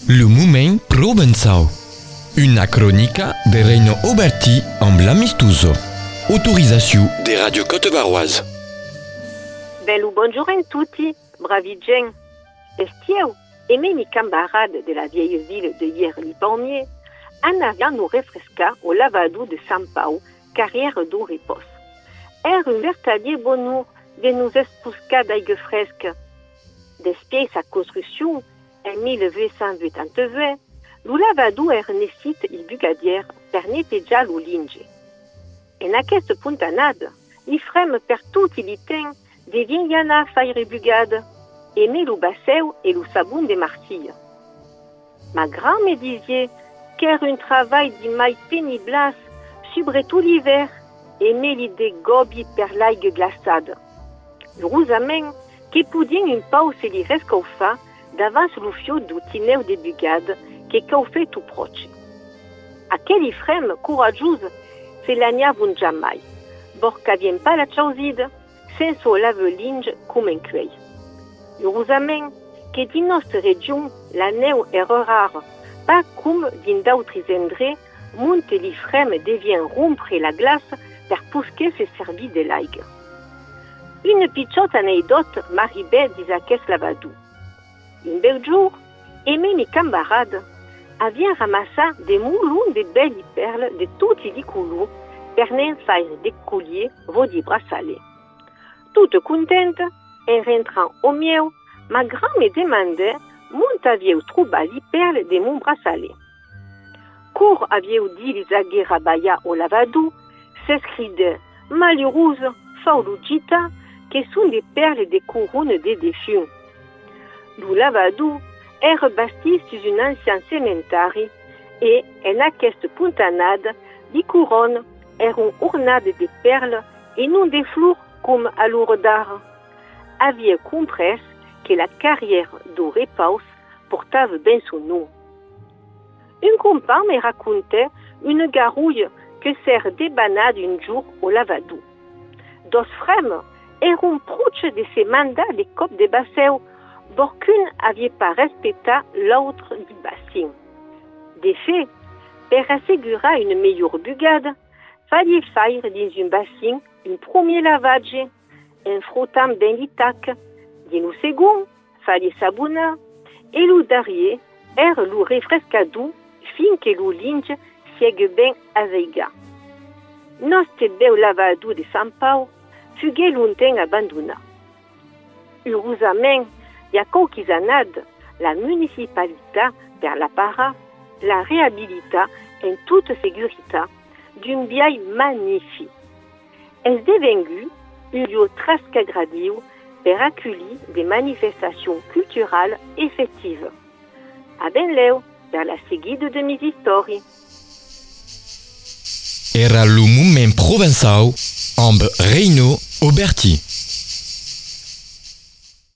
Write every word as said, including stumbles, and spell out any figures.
Le Moment Provençal. Una cronica de Reino Oberti amb l'Amistuso. Autorisation des radios Côte-Varoise. Bello bonjour a tutti, bravi gent. Estieu, e miei camarades de la vieille ville de Hierly-Palmier anavian nous refrescar au lavado de Sant Pau, carrière do Repos. Era un vertadier bonheur de nous espuscar d'aigua fresca. Despiei sa construction en mille huit cent vuitanta-deux, lo lavado era necit il bugadier per netejar lo linge. En aquesta puntanada, li frem per tot il temps devien anar a faire bugada, aimer lo basseu et lo sabon de Martille. Ma grand me disait qu'era un travail di mai péniblas, surtout l'hiver, aimer l'idée gobi per l'aigua glaçada. Heureusament, que podien un pau se li rescaufa davant lo fio do tineu de bugada que cau fet tout proche. Aquel frem courageux se l'aniavon jamais, bor qu'avien pas la chausida, sense o lave-linge com en cuei. Heureusament que din nostra region la neu era rara, pas com din d'autres endrets, monte li frem devien rompre la glace per pusque se servir de l'aigua. Une petite anecdote m'arrivait dis aquest lavado. Un bel jour, aimé mes camarades avaient ramassé des moulons de belles perles de toutes les couleurs per n'en faire des colliers vos des bracelets. Toute contente, en rentrant au mieux, ma grand me demandait m'ont aviez trouvé les perles de mon bracelet. Cour aviez dit les aguets rabaya au lavado, s'escridait malheureuse, faulugita, que sont des perles de couronnes des défunts. Le lavado era bâti sur un ancien cementari et, en aquesta puntanada, les couronnes eran ornades de perles et non de fleurs comme à l'Ourdar. Avait compris que la carrière de Repos portava bien son nom. Un compagnon me racontait une garouille que s'est débanade un jour au lavado. Dos frères eran proches de se mandar les copes de basseu, bor qu'un n'avait pas respecté l'autre du bassin. De fait, pour assurer une meilleure bugade, fallait faire dans un bassin un premier lavage, en frottant bien les tacs. Dans le second, fallait sabonner, et le dernier era le refrescado fin que le linge siègue bien azeiga. Notre bel lavado de Sant Pau fut longtemps abandonné. Heureusement, il y a quelques années, la municipalité, vers la para, la réhabilita en toute sécurité d'une vieille magnifique. Elle est devenue un lieu très agréable pour accueillir des manifestations culturelles effectives. À Benleu, vers la seguide de mes histoires. Era le Moment Provençal amb Reino Oberti.